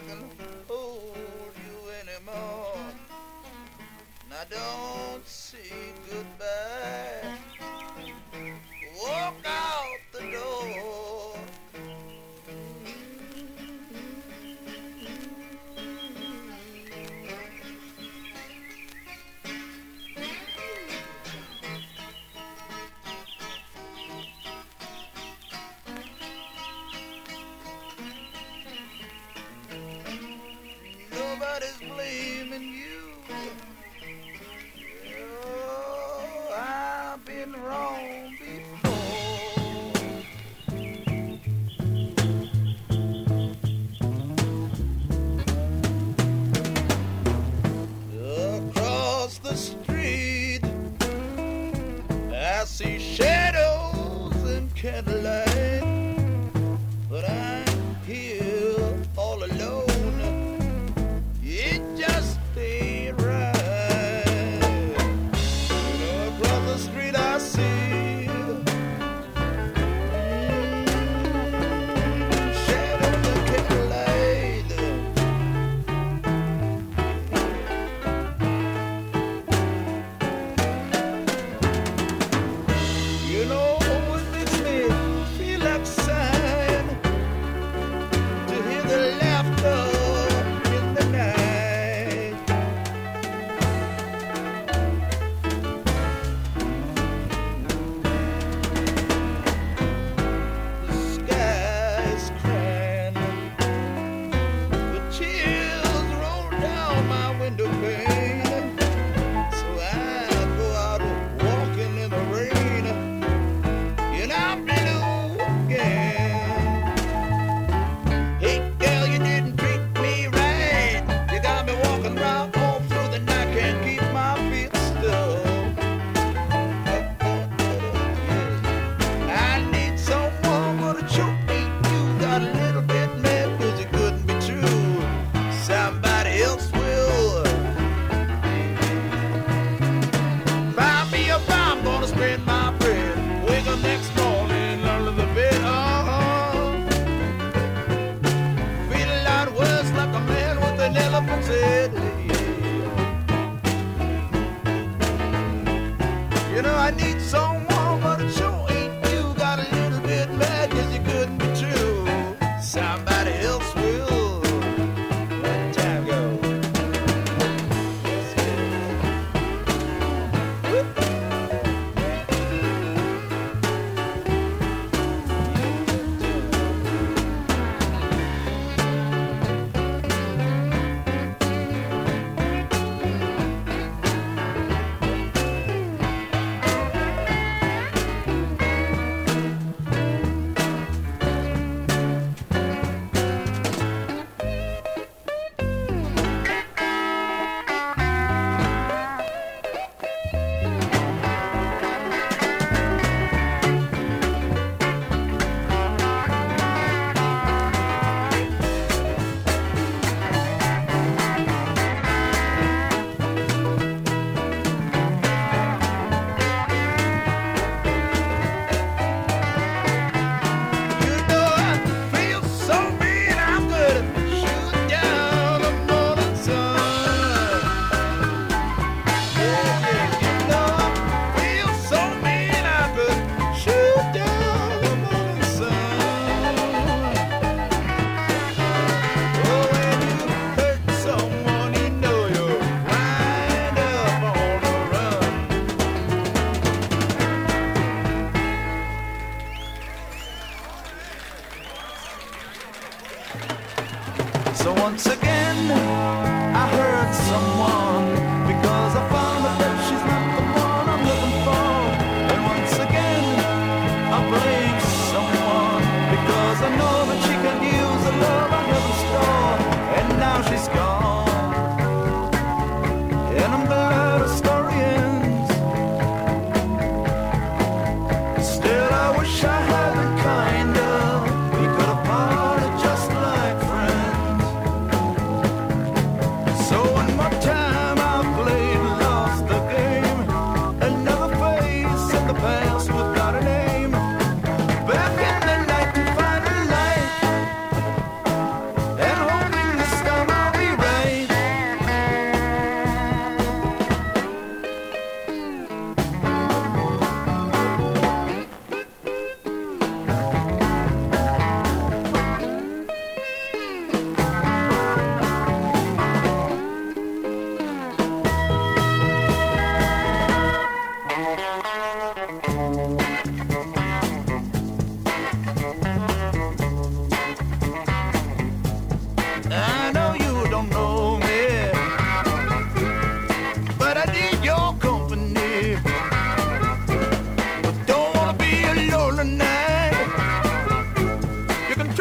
can hold you anymore. Now don't say goodbye. Walk out the door. Nobody's blaming you. Oh, I've been wrong before. Across the street, I see shadows and candlelight, but I'm here all alone. It just ain't right. You know, across the street I see shadows and candlelight. You know what makes me feel like sighing? To hear the laughter in the night. The sky's crying, the chills roll down my window pane. So I go out walking in the rain, and I'm blue again. Hey girl, you didn't treat me right. You got me walking around all through the night, can't keep my feet still. I need someone but a choke me. You got a little bit mad 'cause it couldn't be true. Somebody else will. Buy me a bomb, gonna spend my bread. Wake up next morning under the bed. Feel a lot worse like a man with an elephant's head. You know I need someone but it sure ain't you. Got a little bit mad 'cause you couldn't be true. Somebody else will. Let time go. You know I feel so mean, I'm gonna shoot down the morning sun. Yeah, yeah, you know I feel so mean, I could shoot down the morning sun. Oh, when you hurt someone, you know you're wind up on the run. So once again, I hurt someone because I found out that she's not the one I'm looking for. And once again, I blame someone because I know that she can use the love I have in store. And now she's gone, and I'm glad the story ends. Still, I wish I had been kinder. We could have parted just like friends. So one more time I played and lost the game. Another face in the past without a name. Back in the night to find a light, and hoping to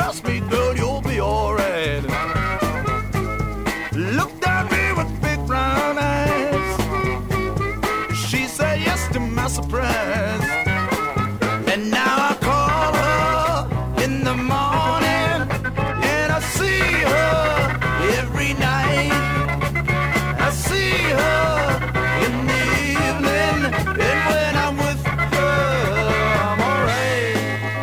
trust me, girl, you'll be alright. Looked at me with big brown eyes. She said yes to my surprise. And now I call her in the morning, and I see her every night. I see her in the evening, and when I'm with her, I'm alright.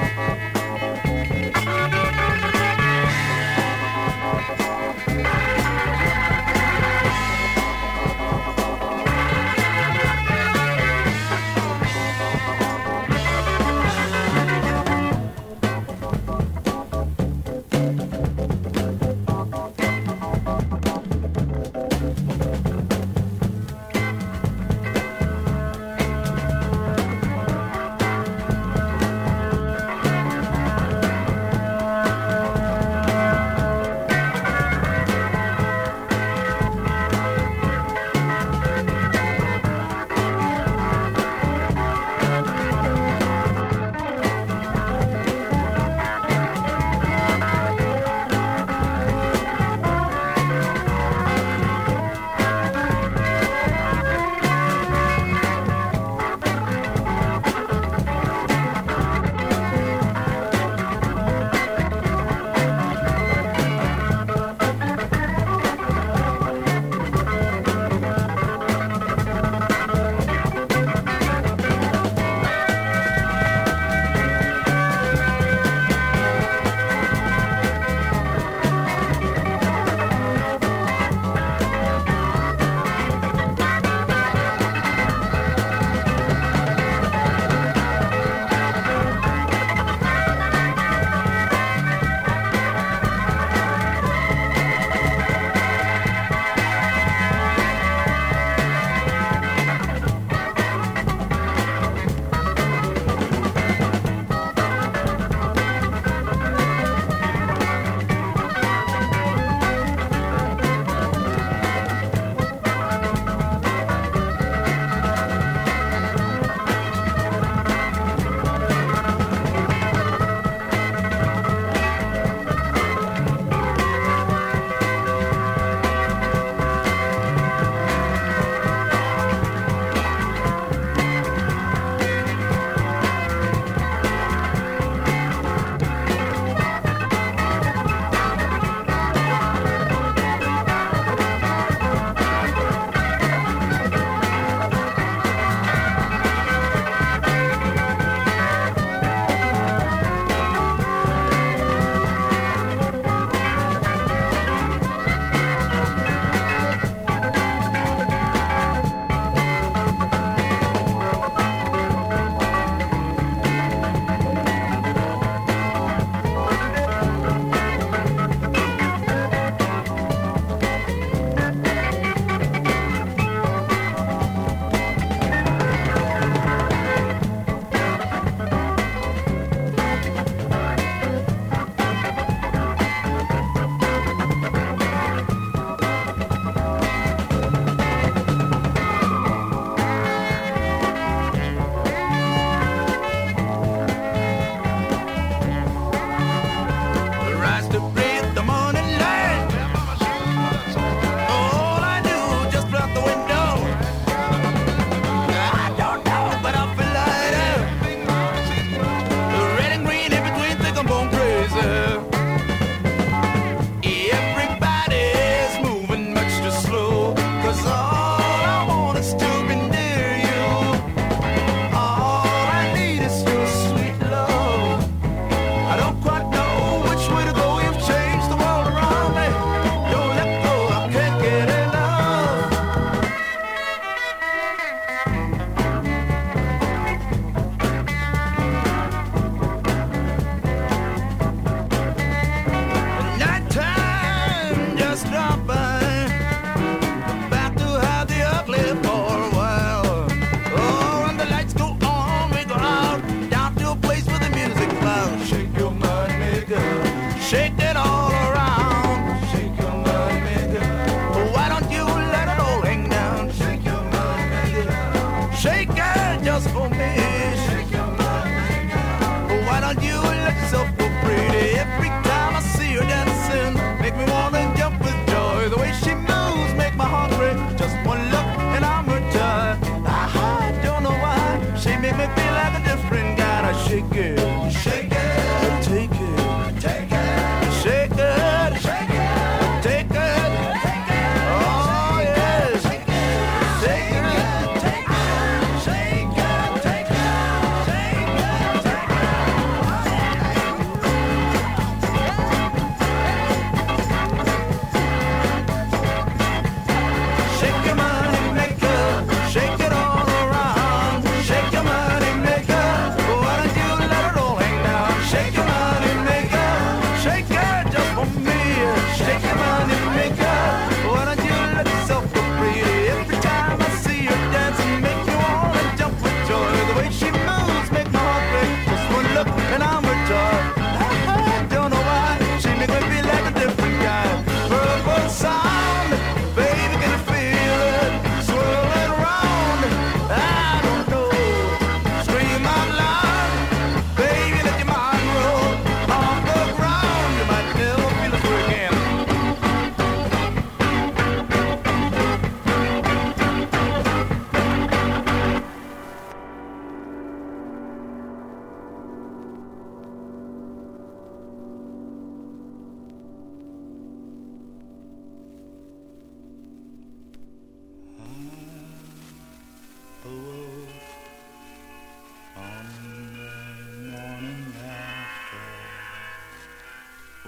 just for me. Why don't you let yourself go pretty every time?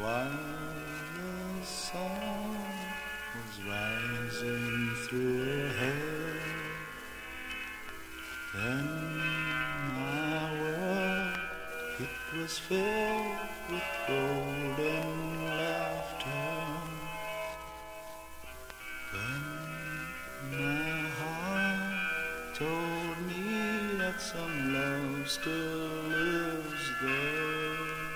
while the sun was rising through her hair. Then my world, it was filled with golden laughter. Then my heart told me that some love still lives there.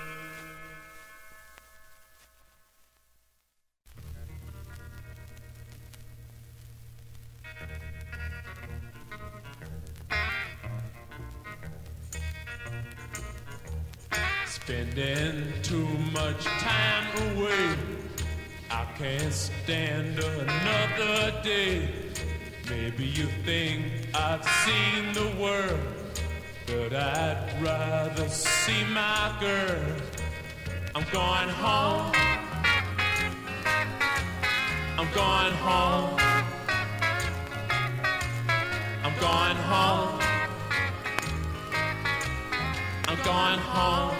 Spending too much time away, I can't stand another day. Maybe you think I've seen the world, but I'd rather see my girl. I'm going home, I'm going home, I'm going home, I'm going home,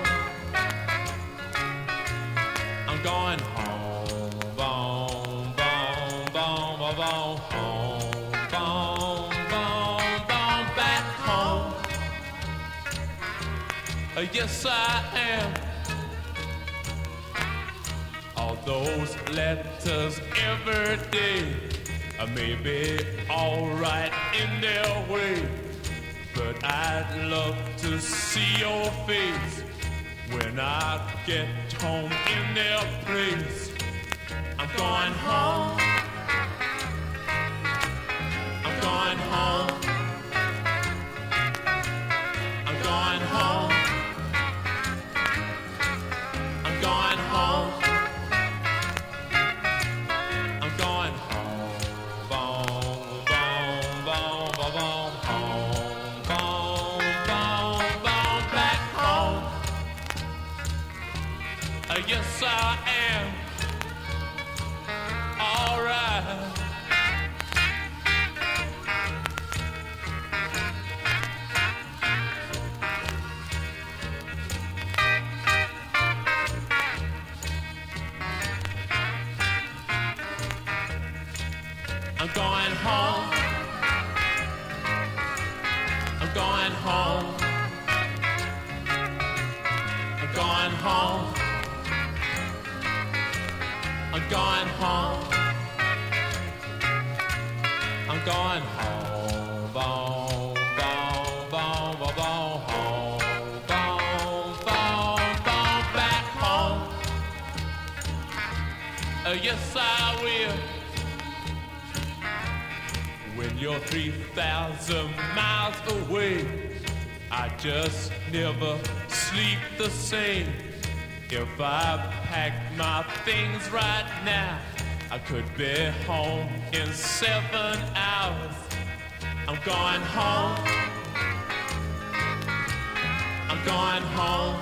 I'm going home, boom, boom, boom, boom, boom, home, boom, boom, boom, back home. Yes, I am. All those letters every day may be all right in their way, but I'd love to see your face when I get home in their place. I'm going home, I'm going home, I'm going home, I'm going home, I'm going home, boom, boom, boom, boom, boom, home, boom, boom, boom, back home. Yes, I am. All right. I'm going home. I'm going home. I'm going home. I'm going home. I'm going home. Boom, boom, boom, boom, boom, home. Boom, boom, boom, back home. Yes, I will. When you're 3,000 miles away, I just never sleep the same. If I packed my things right now, I could be home in 7 hours. I'm going home. I'm going home.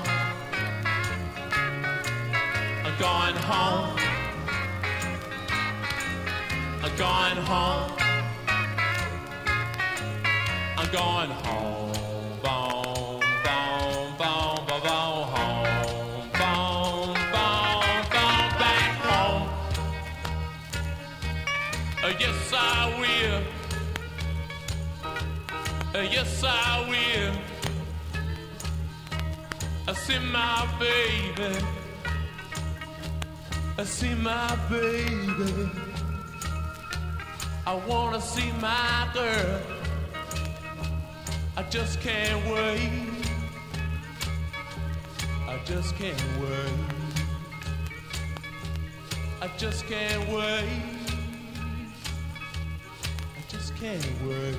I'm going home. I'm going home. I'm going home. Boom, boom, boom, boom, boom, home. Boom, boom, boom, back home. Yes, I will. Yes, I will. I see my baby. I see my baby. I wanna see my girl. I just can't wait. I just can't wait. I just can't wait. I just can't wait.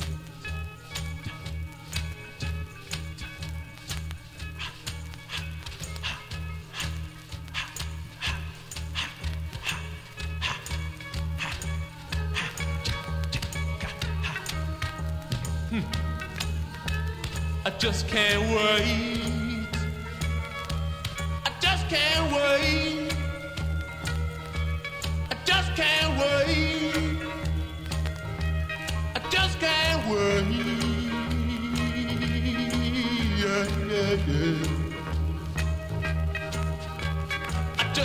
I just can't wait. I just can't wait. I just can't wait. I just can't wait. Yeah, yeah, yeah. I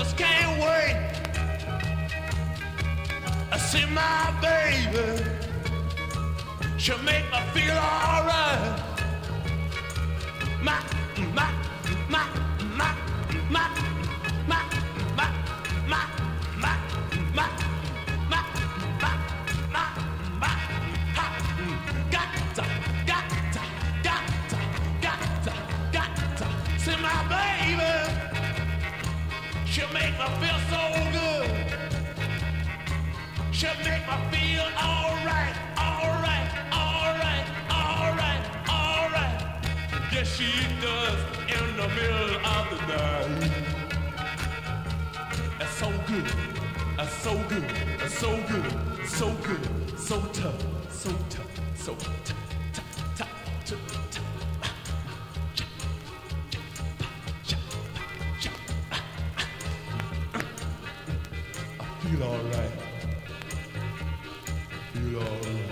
See my baby, she'll make me feel alright. My, my, my, my, my, my, my, my, my, my, my, my, my, gotta, see my baby, she'll make me feel so good. She'll make me feel alright, alright, alright, alright, alright. Yes, she does in the middle of the night. That's so good, that's so good, that's so good, so good, so tough, so tough, so tough, tough, tough, tough, tough. I feel alright. Feel alright.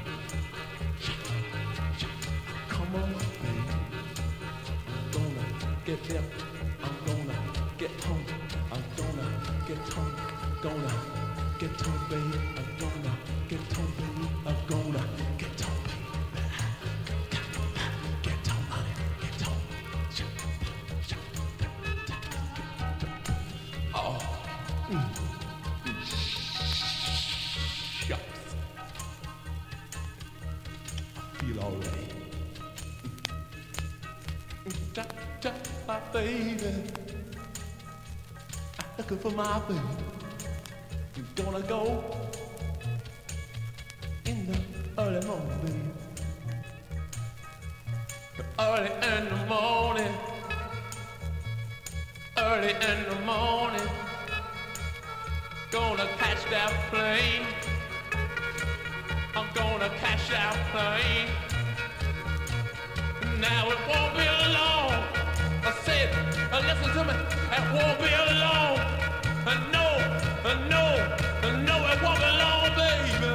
Come on, baby. I'm gonna get there. I'm gonna get home. I'm gonna get home. Gonna get home, baby. I'm gonna get home, baby. I'm gonna get home, baby. Get home, honey. Get home. Oh. Shucks. Feel alright. My baby, I'm looking for my baby. You're gonna go in the early morning, baby. Early in the morning, early in the morning. Gonna catch that plane. I'm gonna catch that plane. Now it won't be long. I said, listen to me. It won't be long. No, it won't be long, baby.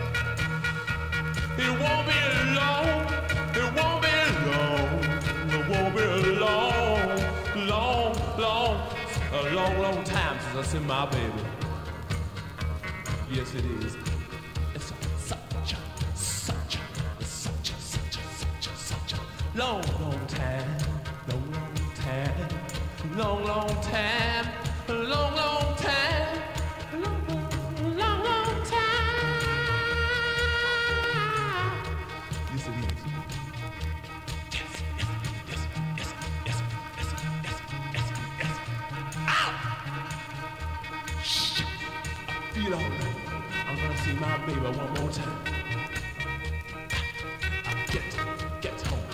It won't be long. It won't be long. It won't be long. A long time since I seen my baby. Yes, it is. It's such a long time. Long time. Yes, it is. Yes. Ow! Shit. I feel all right. I'm gonna see my baby one more time. Get home. Get home,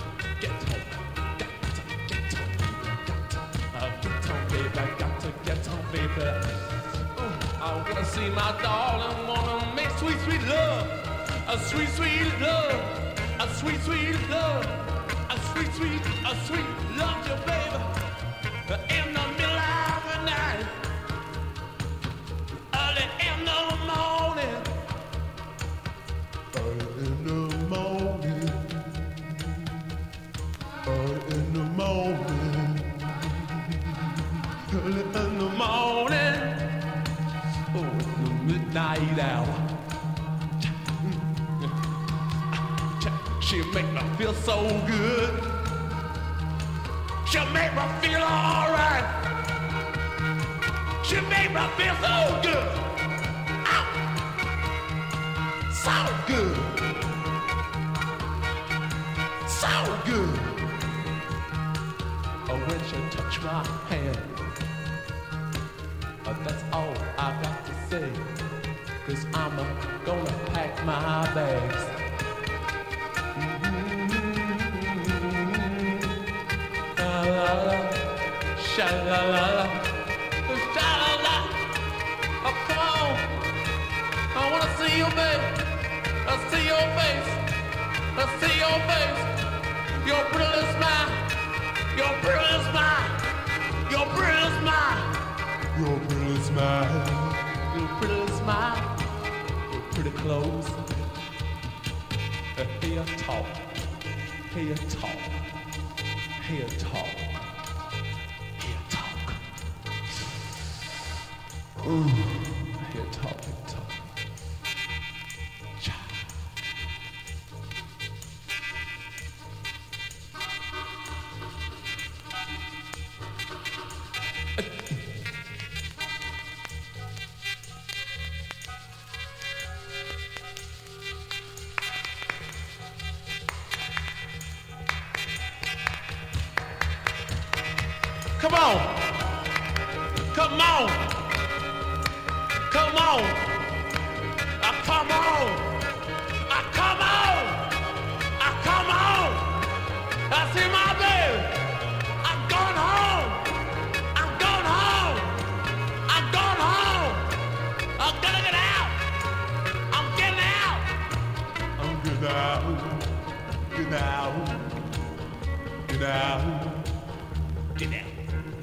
baby. I got to get home, baby. I wanna see my darling, wanna make sweet, sweet love. A sweet, sweet love. A sweet, sweet love. A sweet, sweet love, you baby. In the middle of the night. Early in the morning. Early in the morning. Early in the morning. Early in the morning. Oh, the midnight hour. She'll make me feel so good. She'll make me feel alright. She'll make me feel so good. Ow! So good. So good. Oh, when she touch my hand. That's all I got to say. 'Cause I'm gonna pack my bags. Sha-la-la-la, sha-la-la. Oh, come on. I wanna see you, babe. I see your face. I see your face. Your pretty smile. Your pretty smile. Your pretty smile. Your pretty smile. Your pretty smile. Your pretty clothes. Hear talk. Hear talk. Hear talk. Hear talk. Ooh. Hear talk. Hear talk. on. Come on. Come on. Come on. Come on. I see my baby. I'm going home. I'm going home. I'm going home. I'm gonna get out. I'm getting out. I'm getting out. Get out. Get out. Get out.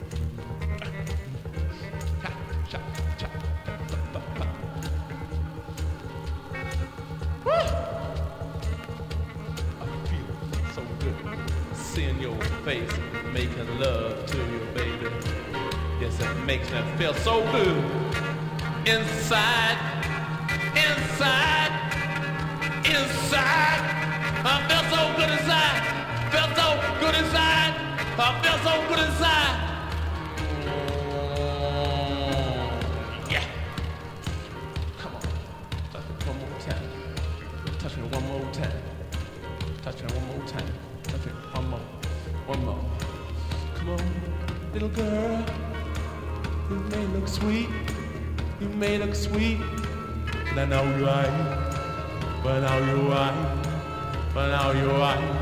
Seeing your face, making love to you, baby. Yes, it makes me feel so good. Inside, inside, inside. I feel so good inside. Feel so good inside. I feel so good inside. Yeah. Come on. Touch me one more time. Touch me one more time. Touch me one more time. Touch me one more. One more. Come on, little girl. You may look sweet. You may look sweet. But I know you ain't. But now you ain't. But now you ain't.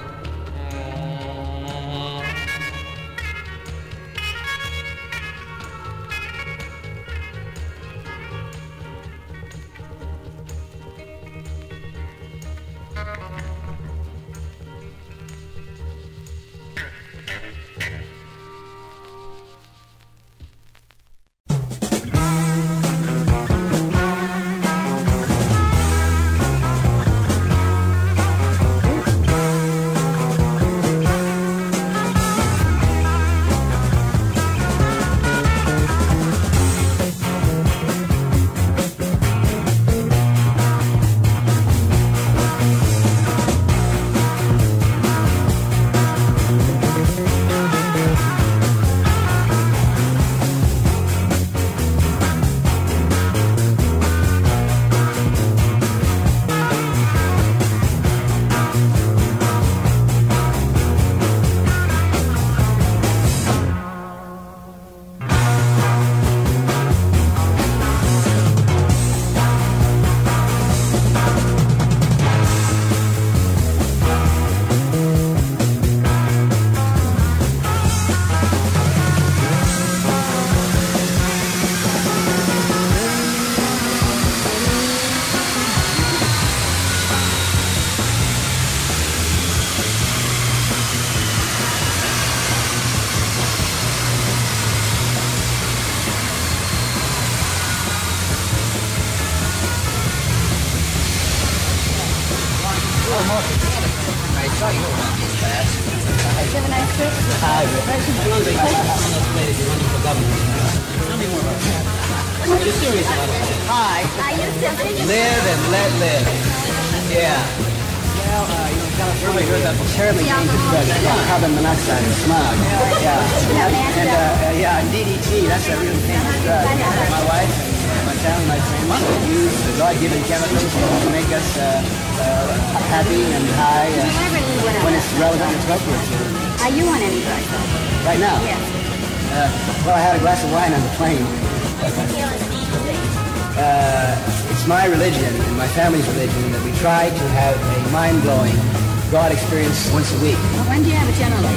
It's my religion and my family's religion that we try to have a mind-blowing God experience once a week. Well, when do you have it generally?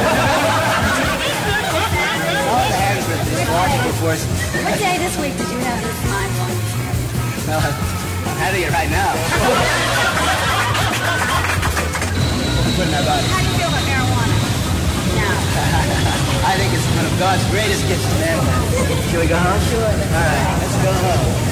All it has with this logical forces. What day this week did you have this mind-blowing experience? Well, I'm having it right now. How do you feel about marijuana now? I think it's one of God's greatest gifts to mankind. Shall we go home? Sure. All right, let's go home.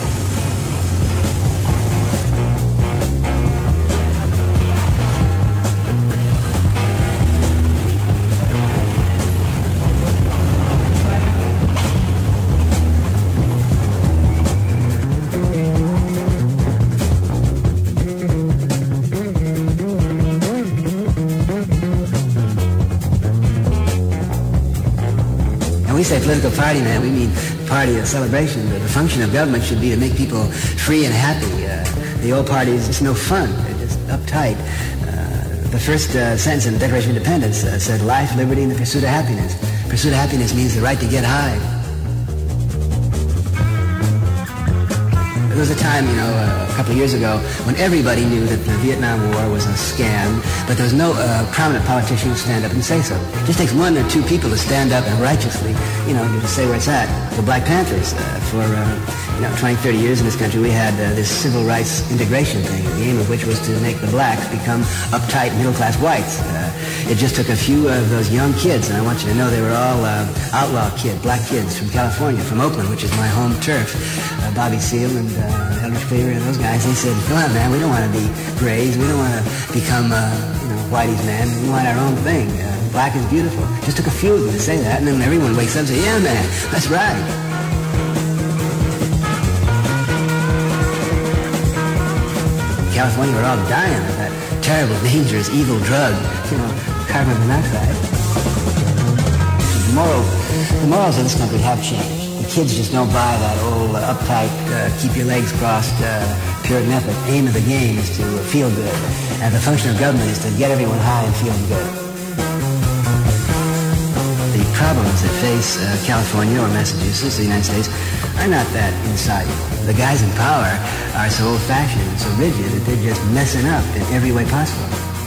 When we say political party, man, we mean party, a celebration. The function of government should be to make people free and happy. The old party is just no fun. They're just uptight. The first sentence in the Declaration of Independence said, life, liberty, and the pursuit of happiness. Pursuit of happiness means the right to get high. There was a time, a couple of years ago when everybody knew that the Vietnam War was a scam, but there was no prominent politician to stand up and say so. It just takes one or two people to stand up and righteously, to say where it's at. The Black Panthers, for 20, 30 years in this country, we had this civil rights integration thing, the aim of which was to make the blacks become uptight middle-class whites. It just took a few of those young kids, and I want you to know they were all outlaw kids, black kids from California, from Oakland, which is my home turf. Bobby Seale and Eldridge Cleaver and those guys, they said, come on, man, we don't want to be grays. We don't want to become, Whitey's man. We want our own thing. Black is beautiful. Just took a few of them to say that, and then everyone wakes up and says, yeah, man, that's right. California, we're all dying of that terrible, dangerous, evil drug, carbon monoxide. The morals of this country have changed. The kids just don't buy that old uptight, keep your legs crossed, Puritan ethic. Aim of the game is to feel good, and the function of government is to get everyone high and feeling good. The problems that face California or Massachusetts, the United States, are not that insidious. The guys in power are so old-fashioned and so rigid that they're just messing up in every way possible.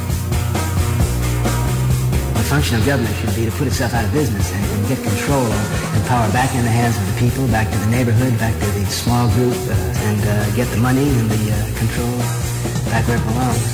The function of government should be to put itself out of business and get control and power back in the hands of the people, back to the neighborhood, back to the small group, and get the money and the control back where it belongs.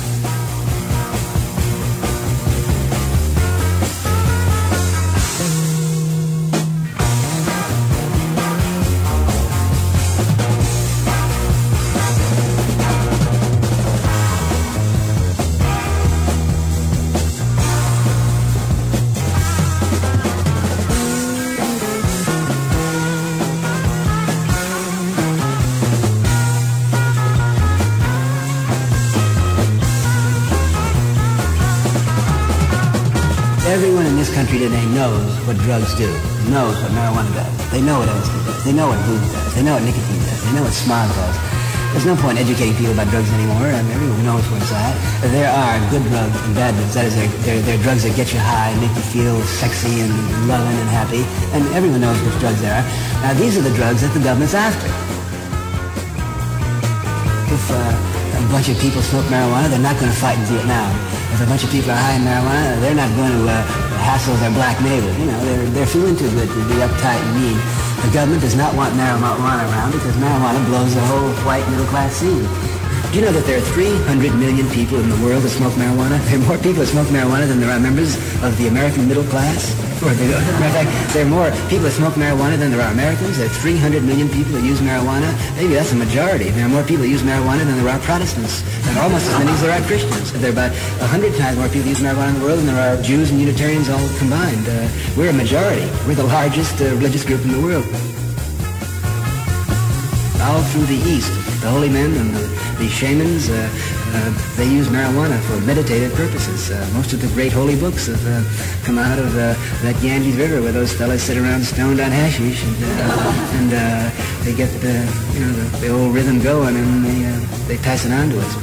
Everyone in this country today knows what drugs do, knows what marijuana does. They know what LSD does. They know what booze does. They know what nicotine does. They know what smog does. There's no point educating people about drugs anymore. Everyone knows where it's at. There are good drugs and bad drugs. That is, they're drugs that get you high and make you feel sexy and loving and happy. And everyone knows which drugs there are. Now, these are the drugs that the government's after. If a bunch of people smoke marijuana, they're not going to fight in Vietnam. If a bunch of people are high in marijuana, they're not going to hassle their black neighbors. They're feeling too good to be uptight and mean. The government does not want marijuana around because marijuana blows the whole white middle-class scene. Do you know that there are 300 million people in the world that smoke marijuana? There are more people that smoke marijuana than there are members of the American middle class? Matter of fact, there are more people that smoke marijuana than there are Americans. There are 300 million people that use marijuana. Maybe that's a majority. There are more people that use marijuana than there are Protestants. And almost as many as there are Christians. There are about 100 times more people use marijuana in the world than there are Jews and Unitarians all combined. We're a majority. We're the largest religious group in the world. All through the East, the holy men and the shamans, they use marijuana for meditative purposes. Most of the great holy books have come out of that Ganges River where those fellas sit around stoned on hashish and they get the old rhythm going and they pass it on to us.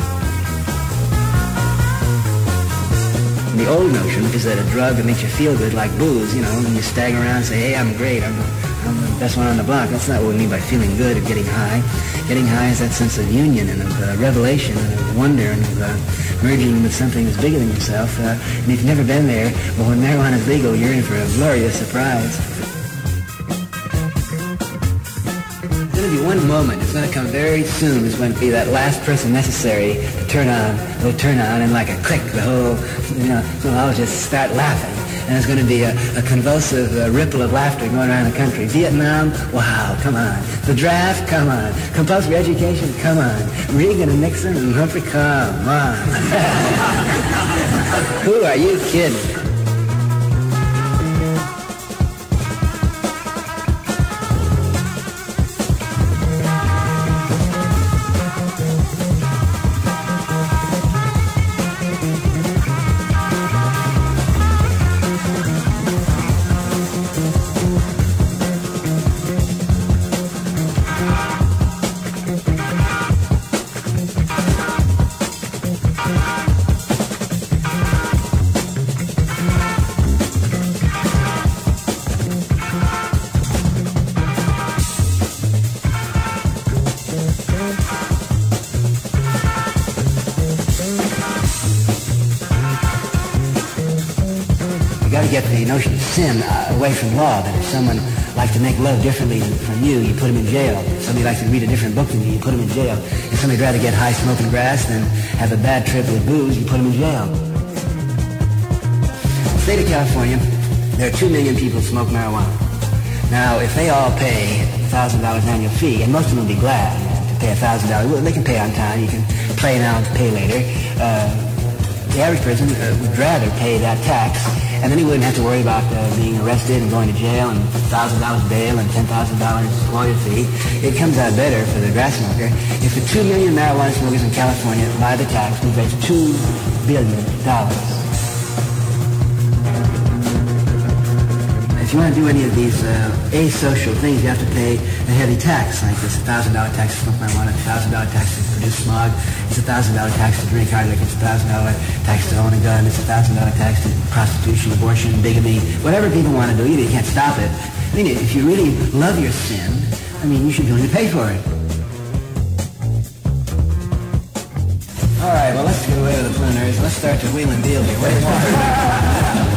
And the old notion is that a drug that makes you feel good like booze, when you stagger around and say, hey, I'm great, I'm the best one on the block. That's not what we mean by feeling good or getting high. Getting high is that sense of union and of revelation and of wonder and of merging with something that's bigger than yourself. And if you've never been there, well, when marijuana is legal, you're in for a glorious surprise. There's going to be one moment. It's going to come very soon. It's going to be that last person necessary to turn on. It'll turn on and like a click, the whole, so I'll just start laughing. And there's going to be a convulsive ripple of laughter going around the country. Vietnam, wow, come on. The draft, come on. Compulsory education, come on. Reagan and Nixon and Humphrey, come on. Who are you kidding? get the notion of sin away from law, that if someone likes to make love differently from you, you put him in jail. If somebody likes to read a different book than you put him in jail. If somebody'd rather get high smoking grass than have a bad trip with booze, you put him in jail. In the state of California, there are 2 million people who smoke marijuana. Now, if they all pay $1,000 annual fee, and most of them will be glad to pay $1,000, well, they can pay on time. You can play now and pay later. The average person would rather pay that tax, and then he wouldn't have to worry about being arrested and going to jail and $1,000 bail and $10,000 lawyer fee. It comes out better for the grass smoker. If the 2 million marijuana smokers in California buy the tax, we've raised $2 billion. If you want to do any of these asocial things, you have to pay a heavy tax, like this $1,000 tax to smoke marijuana, $1,000 tax to produce smog, it's $1,000 tax to drink hard liquor, it's $1,000 tax to own a gun, it's $1,000 tax to prostitution, abortion, bigamy, whatever people want to do, you can't stop it. I mean, if you really love your sin, I mean, you should be willing to pay for it. All right, well, let's get away with the preliminaries. Let's start to wheel and deal here. What do you want?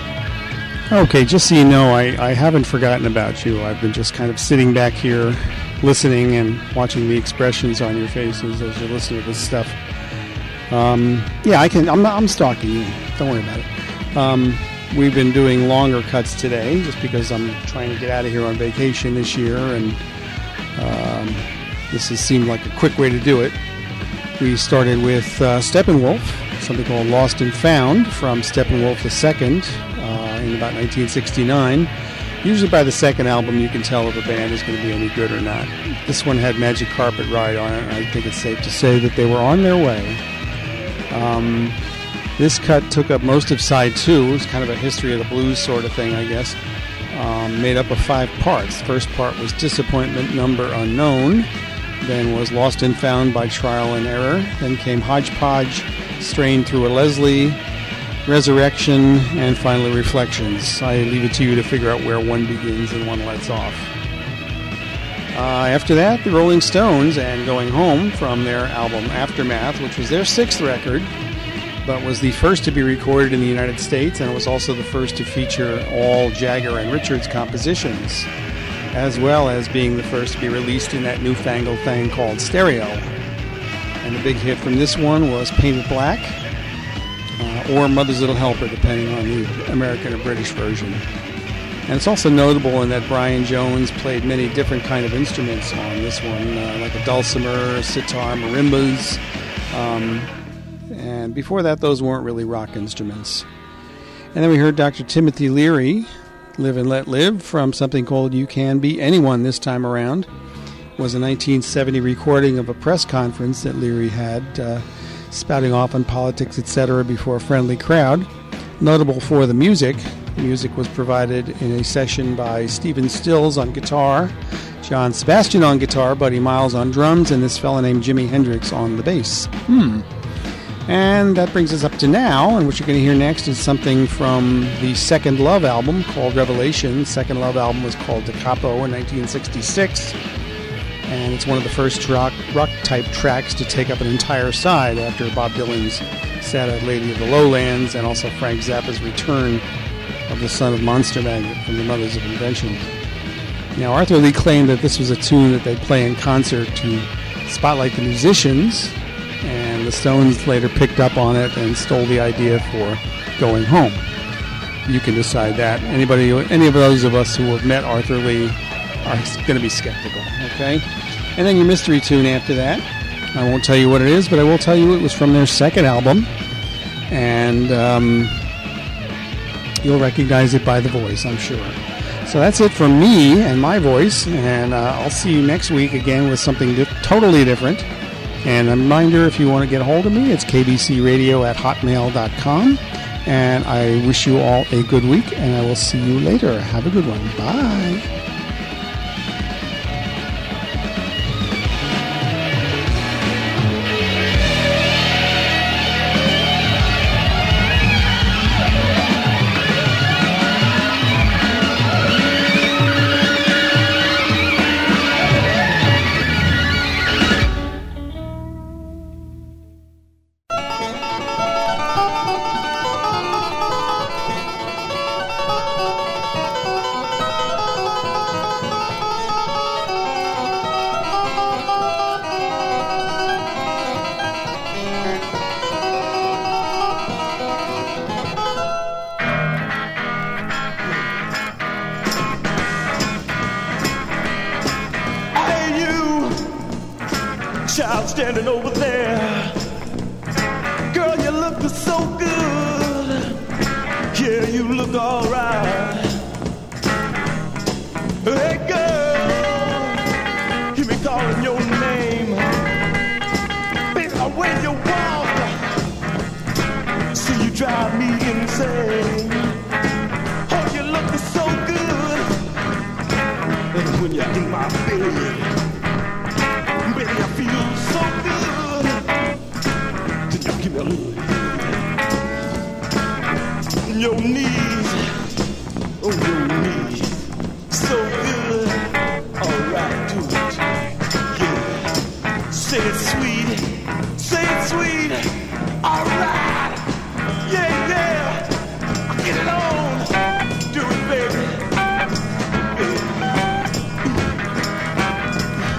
Okay, just so you know, I haven't forgotten about you. I've been just kind of sitting back here listening and watching the expressions on your faces as you listen to this stuff. Yeah, I'm stalking you. Don't worry about it. We've been doing longer cuts today just because I'm trying to get out of here on vacation this year, and this has seemed like a quick way to do it. We started with Steppenwolf, something called Lost and Found from Steppenwolf II in about 1969. Usually by the second album you can tell if a band is going to be any good or not. This one had Magic Carpet Ride on it, and I think it's safe to say that they were on their way. This cut took up most of side 2. It was kind of a history of the blues sort of thing, I guess. Made up of 5 parts. The first part was Disappointment Number Unknown. Then was Lost and Found by Trial and Error. Then came Hodgepodge, Strained Through a Leslie, Resurrection, and finally Reflections. I leave it to you to figure out where one begins and one lets off. After that, the Rolling Stones and Going Home from their album Aftermath, which was their 6th record, but was the first to be recorded in the United States, and it was also the first to feature all Jagger and Richards compositions, as well as being the first to be released in that newfangled thing called stereo. And the big hit from this one was Painted Black, or Mother's Little Helper, depending on the American or British version. And it's also notable in that Brian Jones played many different kind of instruments on this one, like a dulcimer, sitar, marimbas. And before that, those weren't really rock instruments. And then we heard Dr. Timothy Leary, Live and Let Live, from something called You Can Be Anyone this time around. It was a 1970 recording of a press conference that Leary had, spouting off on politics, etc., before a friendly crowd. Notable for the music. The music was provided in a session by Stephen Stills on guitar, John Sebastian on guitar, Buddy Miles on drums, and this fella named Jimi Hendrix on the bass. And that brings us up to now, and what you're going to hear next is something from the Second Love album called Revelation. The Second Love album was called Da Capo in 1966, and it's one of the first rock-type tracks to take up an entire side after Bob Dylan's Sad-Eyed Lady of the Lowlands, and also Frank Zappa's return of The Son of Monster Magnet from the Mothers of Invention. Now, Arthur Lee claimed that this was a tune that they'd play in concert to spotlight the musicians, and the Stones later picked up on it and stole the idea for Going Home. You can decide that. Any of those of us who have met Arthur Lee are going to be skeptical, okay? And then your mystery tune after that. I won't tell you what it is, but I will tell you it was from their second album, and you'll recognize it by the voice, I'm sure. So that's it from me and my voice, and I'll see you next week again with something totally different. And a reminder, if you want to get a hold of me, it's kbcradio@hotmail.com. And I wish you all a good week, and I will see you later. Have a good one. Bye. Child standing over there, girl, you look so good. Yeah, you look alright. Hey girl, hear me calling your name. Baby, the way you walk, see you drive me insane. Oh, you look so good. And when you're in my bed, baby, I feel so good. Then you give me a little your knees, oh your knees, so good. Alright, do it, yeah. Say it sweet. Alright, yeah, yeah. Get it on, do it, baby.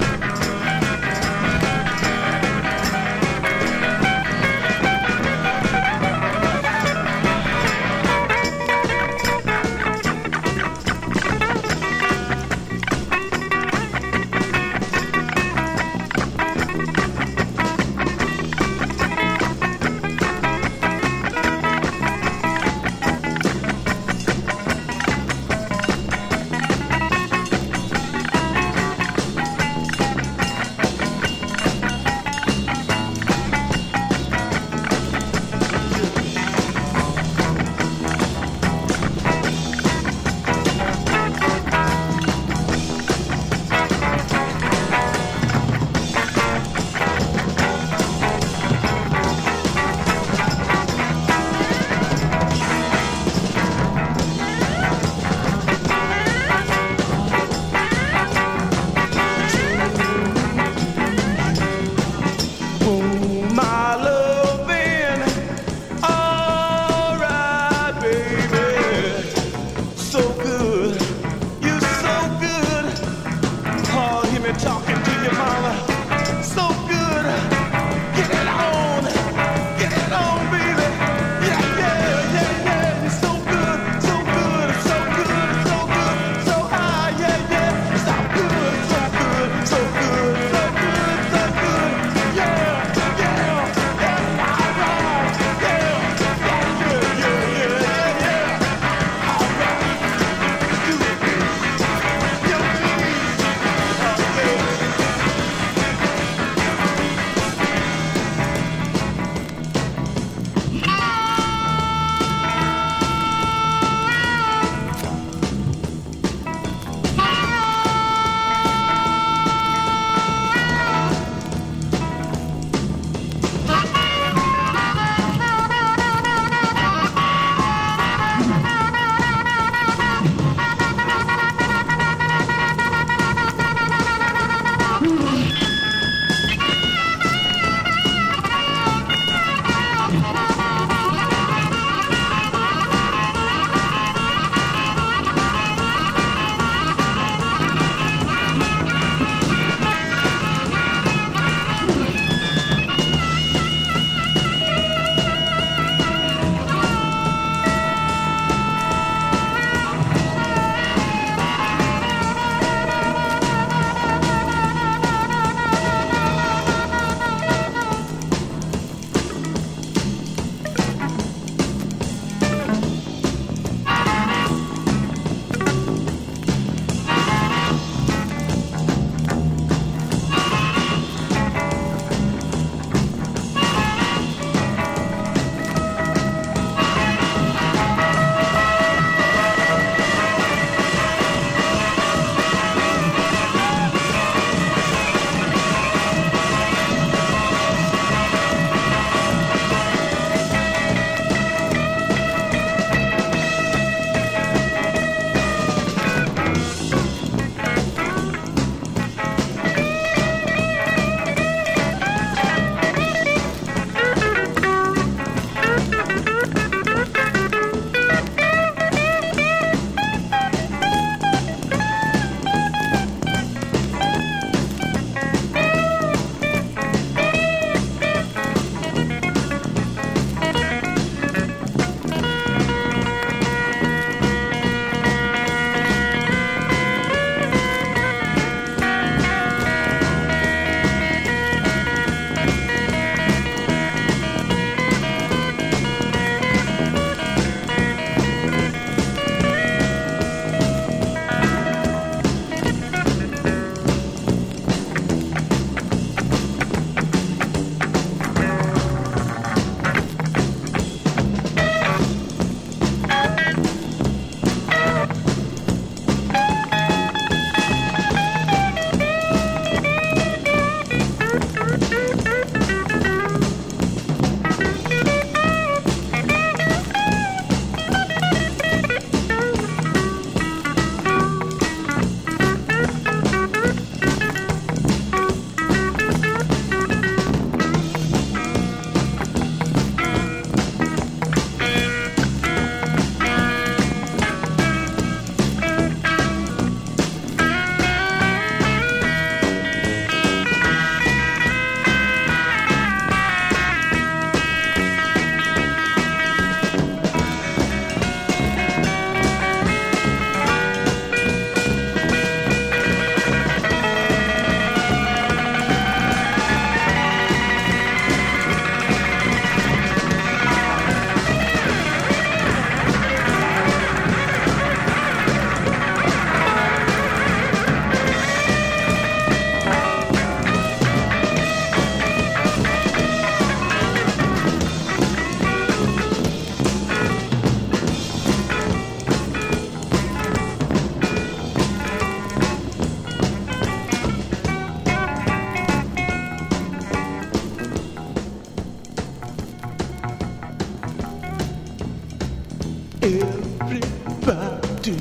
Everybody,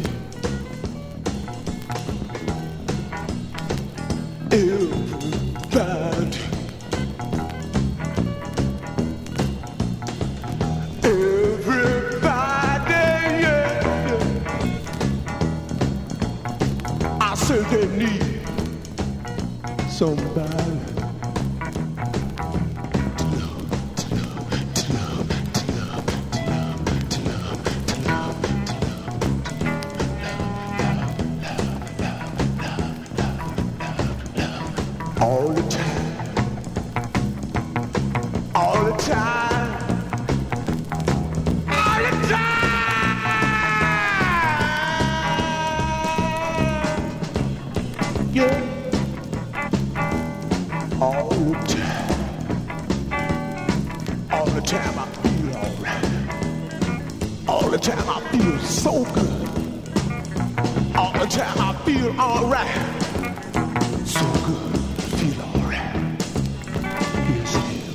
everybody, everybody, yeah. I said they need somebody. All the time, all the time, all the time, yeah, all the time I feel alright, all the time I feel so good, all the time I feel alright, so good. Feel alright. Yes, it is.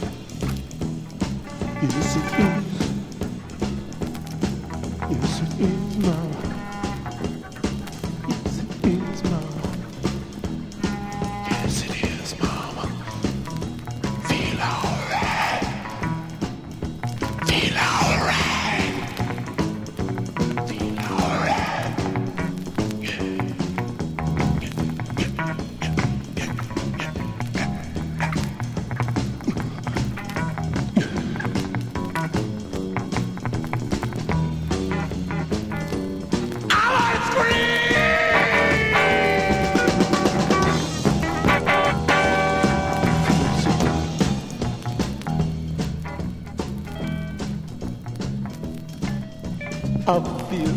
Yes, it is. Yes, it is, mama. Yes, it is, mama. Yes, it is, mama. Feel alright. Feel alright. Feel alright. Yeah. I feel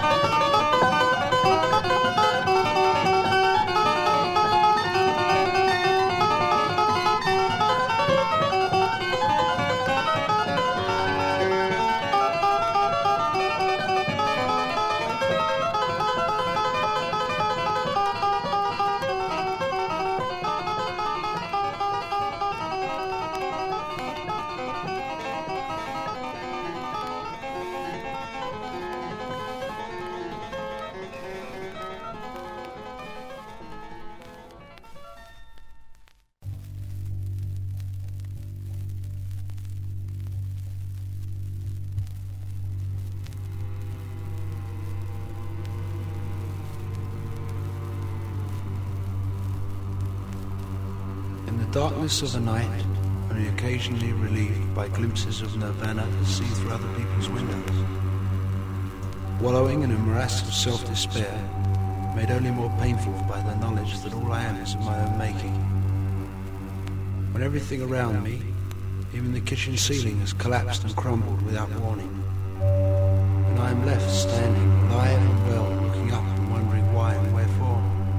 Darkness of the night, only occasionally relieved by glimpses of nirvana to see through other people's windows. Wallowing in a morass of self-despair, made only more painful by the knowledge that all I am is of my own making. When everything around me, even the kitchen ceiling, has collapsed and crumbled without warning, and I am left standing, alive and well, looking up and wondering why and wherefore.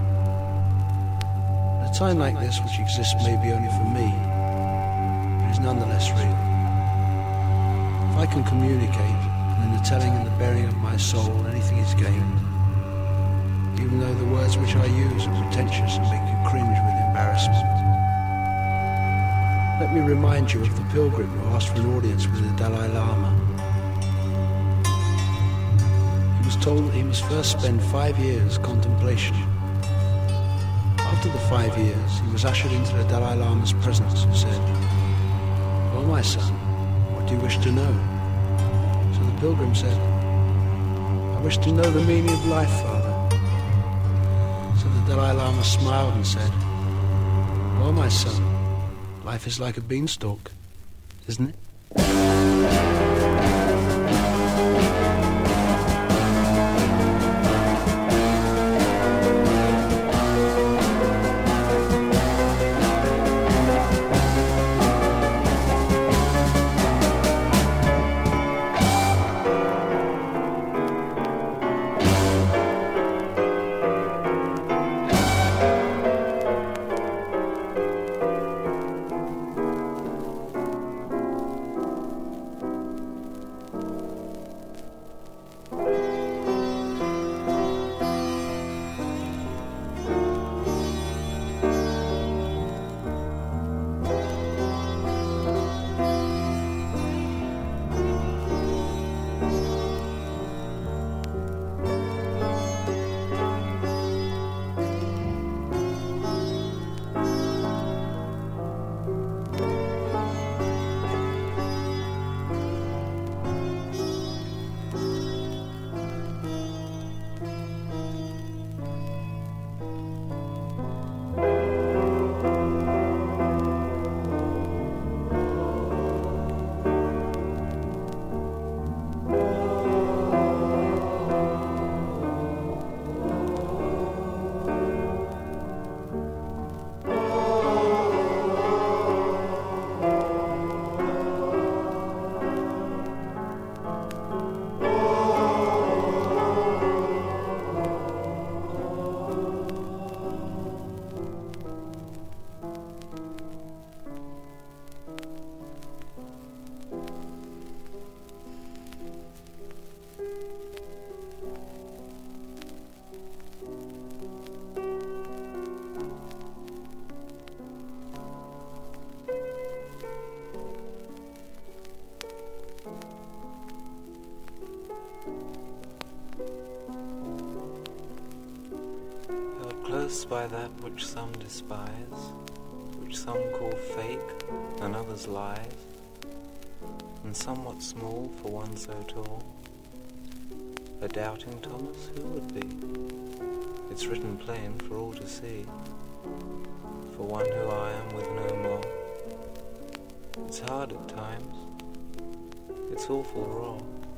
A time like this, which exists maybe only for me, but is nonetheless real. If I can communicate, and in the telling and the bearing of my soul anything is gained, even though the words which I use are pretentious and make you cringe with embarrassment. Let me remind you of the pilgrim who asked for an audience with the Dalai Lama. He was told that he must first spend 5 years contemplation. After the 5 years, he was ushered into the Dalai Lama's presence and said, "Well, my son, what do you wish to know?" So the pilgrim said, "I wish to know the meaning of life, Father." So the Dalai Lama smiled and said, "Well, my son, life is like a beanstalk, isn't it?" Close by that which some despise, which some call fake and others lies, and somewhat small for one so tall. A doubting Thomas who would be? It's written plain for all to see, for one who I am with no more. It's hard at times, it's awful raw.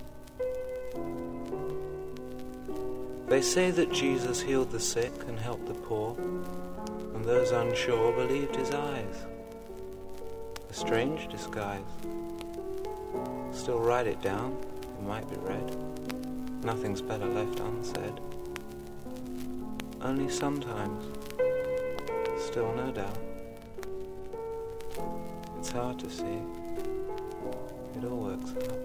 They say that Jesus healed the sick and helped the poor, and those unsure believed his eyes. A strange disguise. Still write it down, it might be read, nothing's better left unsaid. Only sometimes, still no doubt, it's hard to see. It all works out.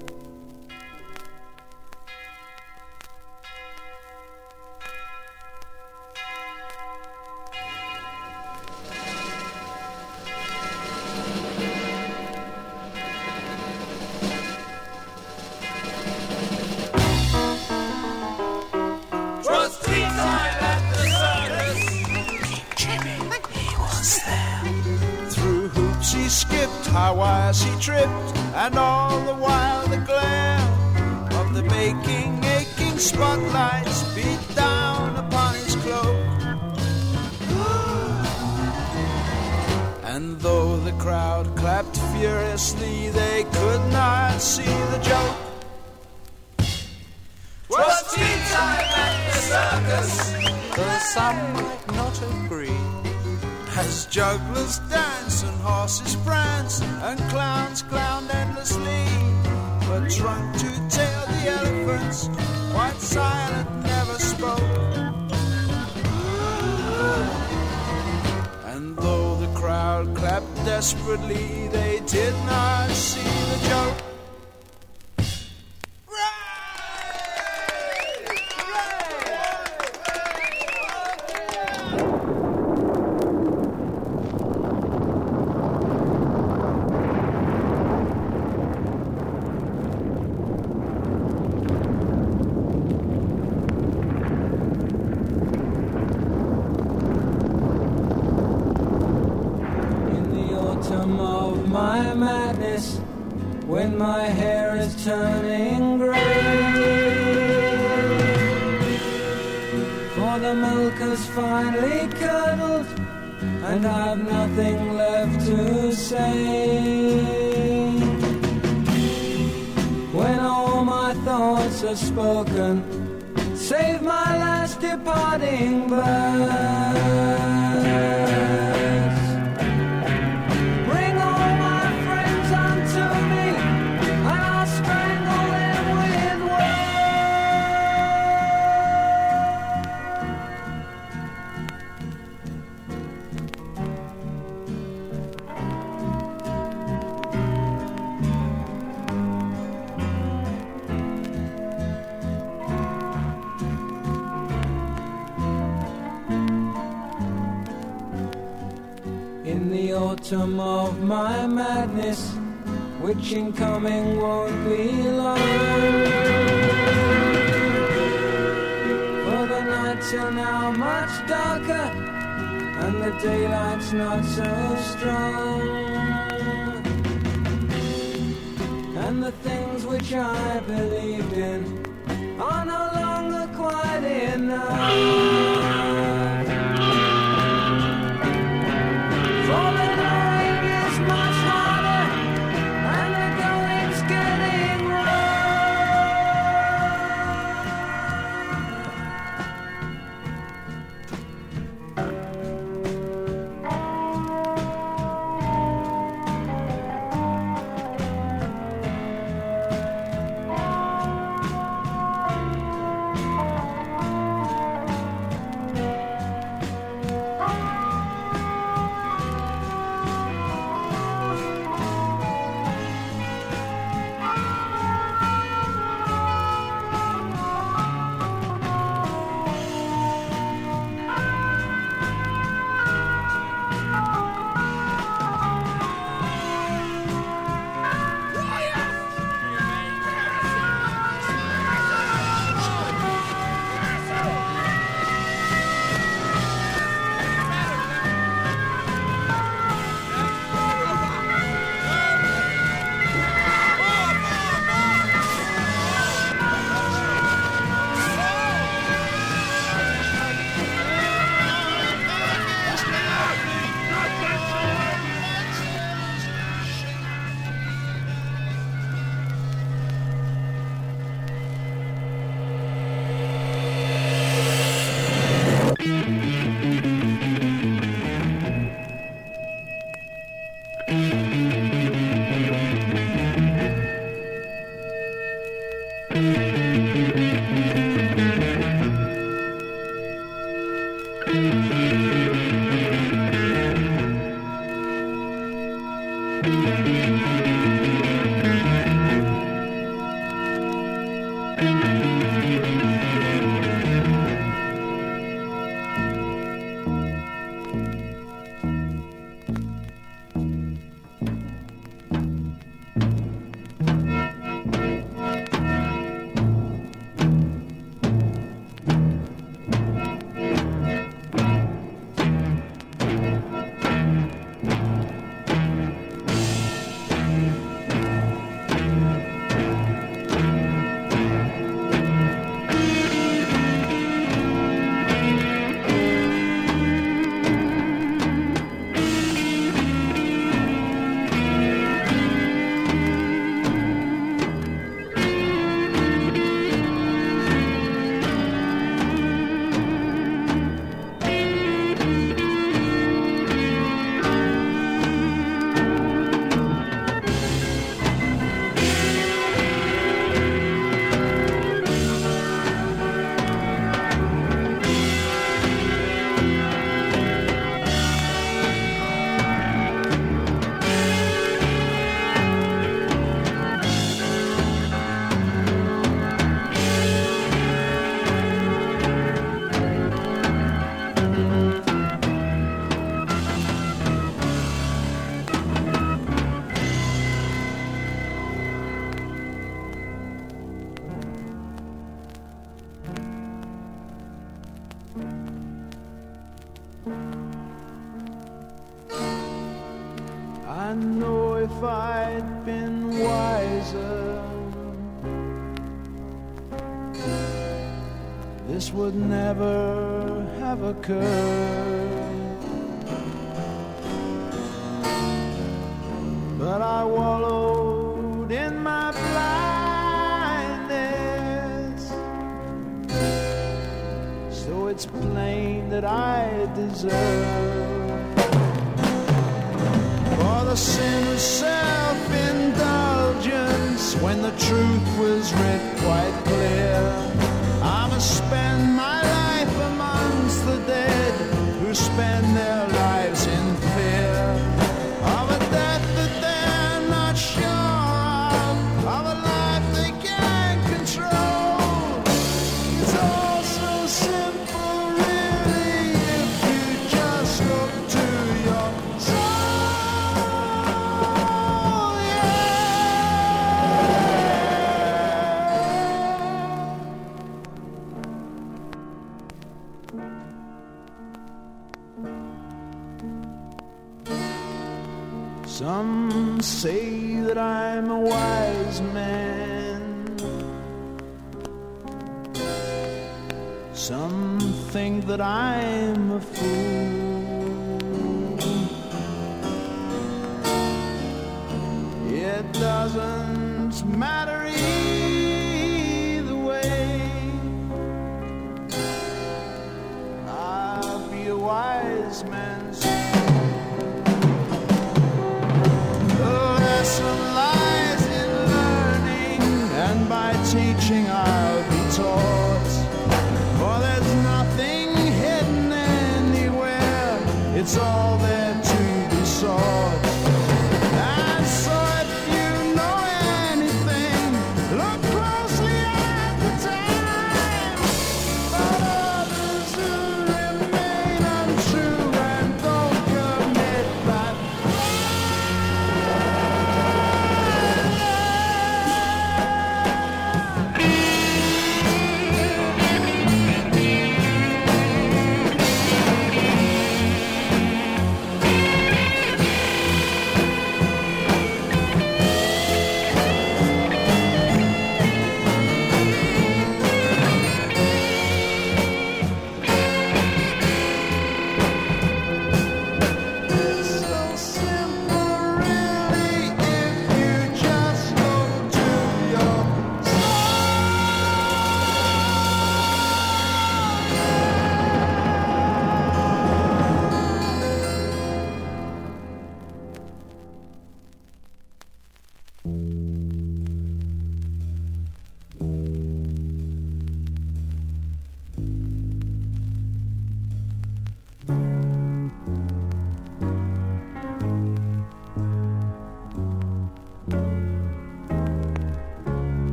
High wires he tripped, and all the while the glare of the baking, aching spotlights beat down upon his cloak. And though the crowd clapped furiously, they could not see the joke. 'Twas tea time at the circus, Though some might not agree, as jugglers dance and horses prance and clowns clown endlessly. But drunk to tail the elephants, quite silent, never spoke. And though the crowd clapped desperately, they did not see the joke. When my hair is turning grey, for the milk has finally curdled and I've nothing left to say. When all my thoughts are spoken, save my last departing birds. Bring all my friends unto me, and I'll strangle them with in the autumn of my madness, which in coming won't be long. For the nights are now much darker, and the daylight's not so strong. And the things which I believed in are no longer quite enough. For the going is much harder, and the going's getting wrong. wiser, this would never have occurred. But I wallowed in my blindness, so it's plain that I deserve. For the sin of self-indulgence, when the truth was writ quite clear, I must spend my life amongst the dead who spend their lives in fear of a death that they're not sure of a life they can't control. It's all so simple, really, if you just look to your soul, Some say that I'm a wise man, some think that I'm a fool. It doesn't matter